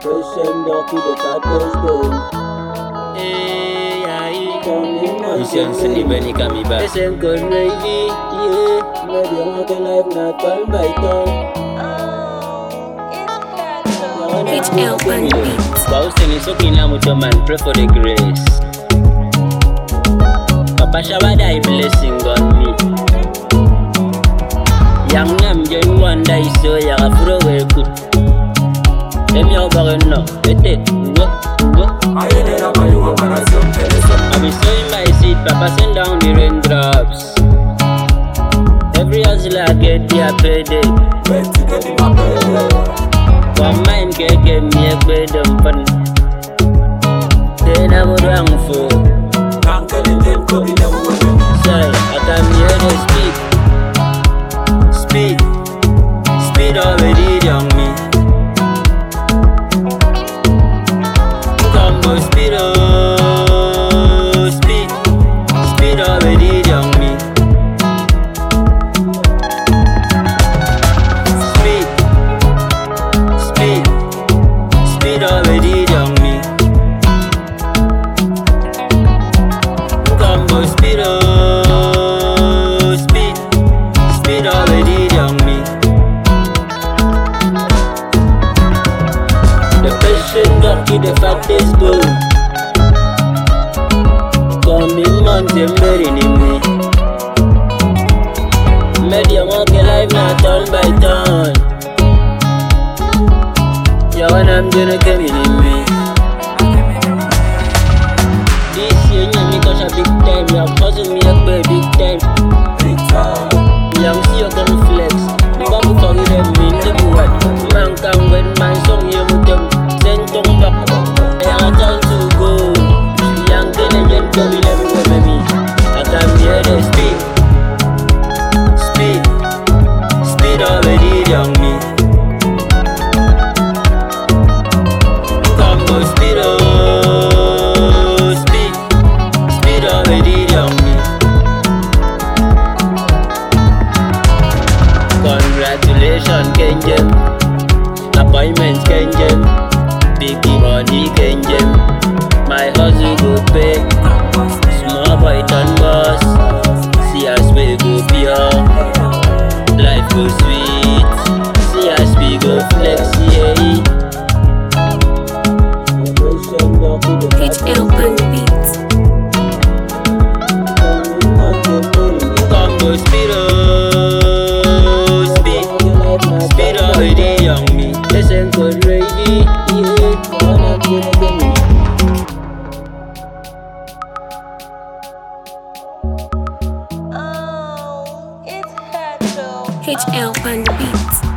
Patient donkey, the fattest bone. Mission City Benny Kamiba. Listen, good lady, yeah. Maybe I'm walking life not turn by turn. HL Fun Beats. Bausen is okay now with your man, pray for the grace. Papa Shabada, blessing on me. Young Nam, Jen one day, so ya afro well good. Let me over and no, I be sowing my seed, Papa send down the raindrops. Every hustler get their payday. One man can get me a bed of fun. Then I would run for. Say, I come here to speak. Speed already on me. Come go speed already on me. Speed already on me. Come go speed already on me. The patient donkey, the fattest bone. Coming mountain burying in me. Medium walking life now turn by turn. Yeah, when I'm gonna come in me. This year, you make us a big time. You're causing me a big time. Young, see you gonna flex. Babu forget them in the board. Man come when my song you with them. Send them back. I turn to go. Young Canadian coming everywhere with me. I come here to speed already on me. Come go speed already on me. Congratulations, Kenjem. Appointments, Kenjem. Biggie money, Kenjem. My hustle go pay. Small boy turn boss. See us we go pure. Life go sweet. See us we go flex, yeah. HL Fun Beats. Come go speed already on me. Listen, good lady, HL Fun Beats.